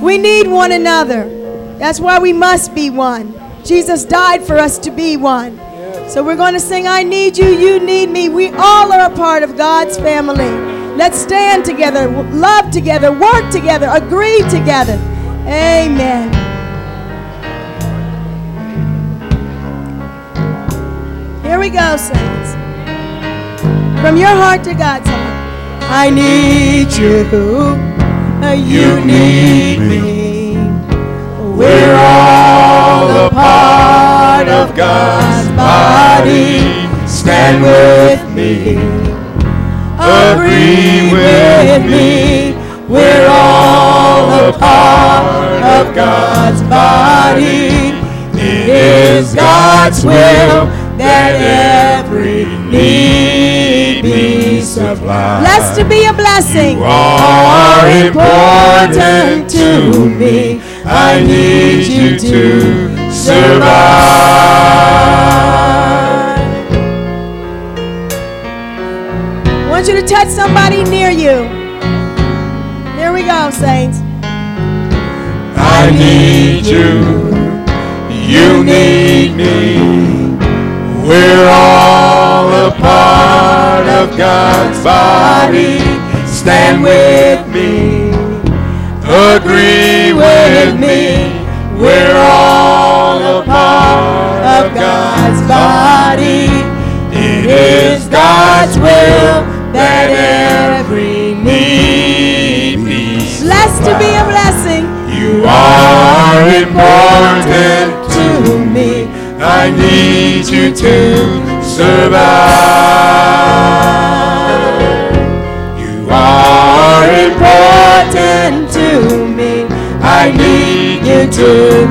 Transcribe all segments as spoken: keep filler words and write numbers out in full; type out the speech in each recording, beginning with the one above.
We need one another. That's why we must be one. Jesus died for us to be one. So we're going to sing, I need you, you need me. We all are a part of God's family. Let's stand together, love together, work together, agree together. Amen. Here we go, saints. From your heart to God's heart. I need you, you need me. We're all a part of God's body. Stand with me, agree with me. We're all a part of God's body. It is God's will that every need be supplied. Blessed to be a blessing. You are important to me. I need you to survive. I want you to touch somebody near you. Here we go, saints. I need you. You need me. We're all a part of God's body. Stand with me. Agree with me. We're all a part of God's body. It is God's will that every need be supplied. Blessed to be a blessing. You are important to me. I need you to survive. You are important to me. I need you to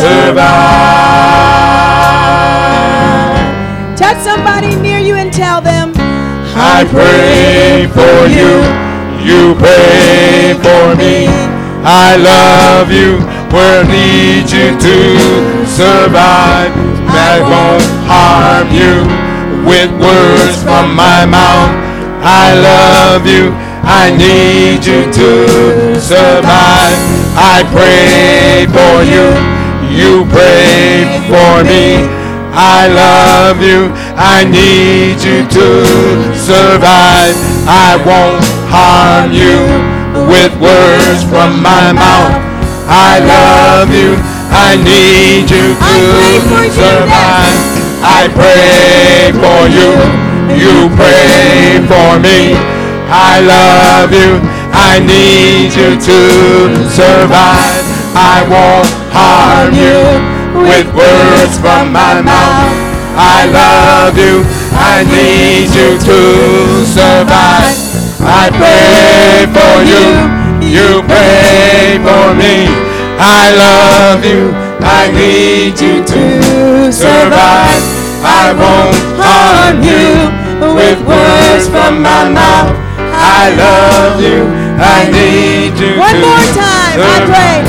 survive. Touch somebody near you and tell them, I pray for you. You pray for me. I love you. We'll need you to survive. I won't harm you with words from my mouth. I love you. I need you to survive. I pray for you. You pray for me. I love you. I need you to survive. I won't harm you with words from my mouth. I love you. I need you to survive. I pray for you. You pray for me. I love you. I need you to survive. I won't harm you with words from my mouth. I love you. I need you to survive. I pray for you. You pray for me. I love you. I need you to survive. I won't harm you with words from my mouth. I love you. I need you One to more time. survive.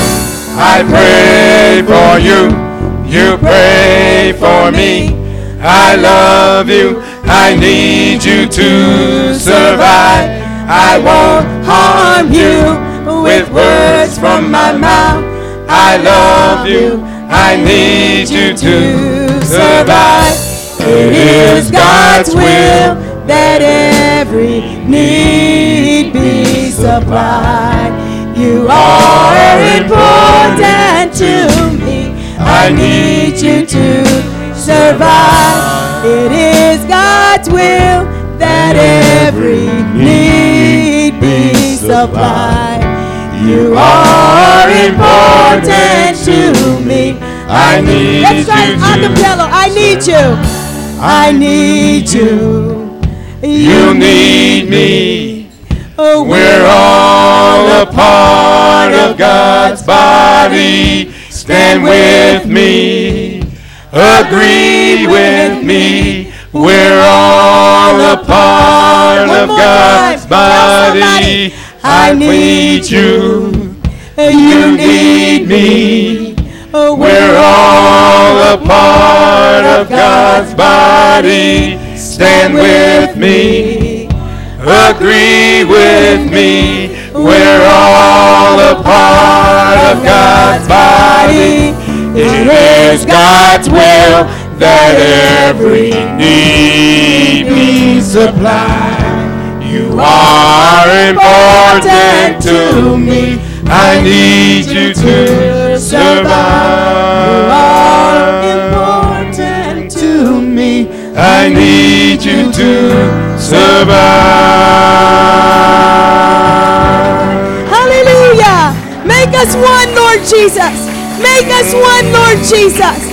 I pray. I pray for you. You pray for me. I love you. I need you to survive. I won't harm you with words from my mouth. I love you. I need you to survive. It is God's will that every need be supplied. You are important to me. I need you to survive. It is God's will that every need be supplied. You are important to me. I need Let's try you acapella. I need you. I need you. You need me. We're all a part of God's body. Stand with me. Agree with me. We're all a part One of more God's time. Tell body. somebody. I need you. You need me. We're all a part of God's body. Stand with me. Agree with me. We're all a part of It is God's will that every need be supplied. You are important to me. I need you to survive. You are important to me. I need you to survive. Hallelujah. Make us one, Lord Jesus. Make us one, Lord Jesus.